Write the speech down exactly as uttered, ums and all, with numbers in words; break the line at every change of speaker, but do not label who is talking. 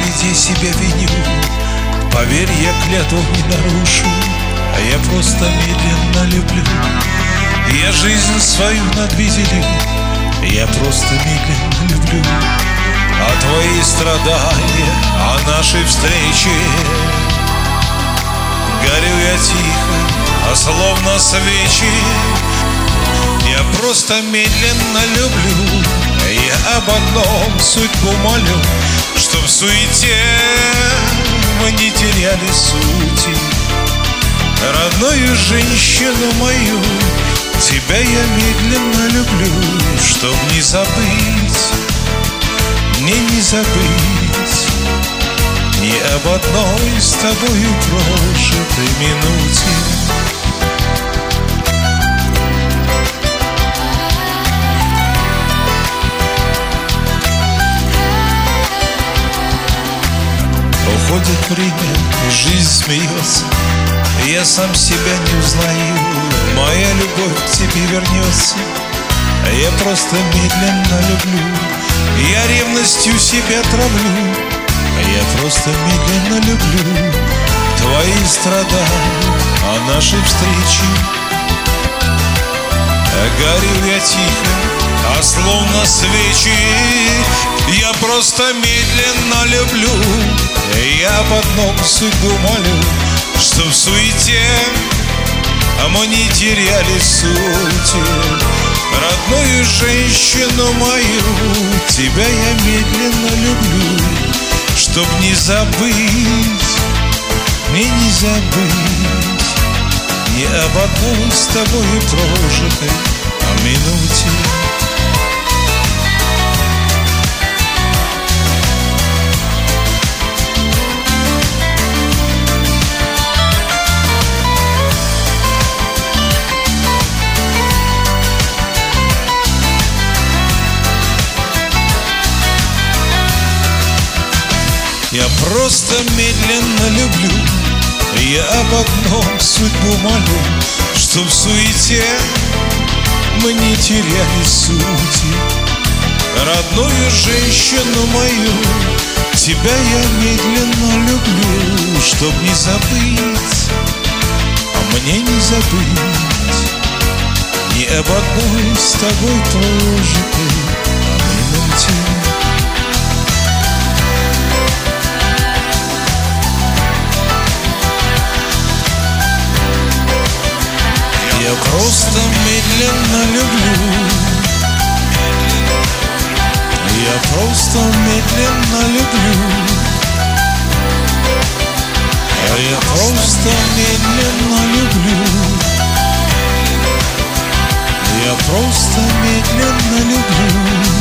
везде себя виню. Поверь, я клятву не нарушу, а я просто медленно люблю. Я жизнь свою над визелью, я просто медленно люблю. А твои страдания, о нашей встрече, горю я тихо, а словно свечи. Я просто медленно люблю. Я об одном судьбу молю, чтоб в суете мы не теряли сути. Родную женщину мою, тебя я медленно люблю, чтоб не забыть, мне не забыть ни об одной с тобою прожитой минуте. Уходит время, жизнь смеется, я сам себя не узнаю. Моя любовь к тебе вернется, я просто медленно люблю. Я ревностью себя травлю, я просто медленно люблю. Твои страдания, о нашей встрече, горю я тихо, а словно свечи. Я просто медленно люблю. Я об одном судьбу молю, что в суете мы не теряли сути. Родную женщину мою, тебя я медленно люблю, чтоб не забыть, мне не забыть ни об одной с тобой прожитой минуте. Я просто медленно люблю. Я об одном судьбу молю, что в суете мы не теряли сути. Родную женщину мою, тебя я медленно люблю, чтоб не забыть, а мне не забыть ни об одной с тобой прожитой минуте. Я просто медленно люблю. Я просто медленно люблю. Я просто медленно люблю. Я просто медленно люблю.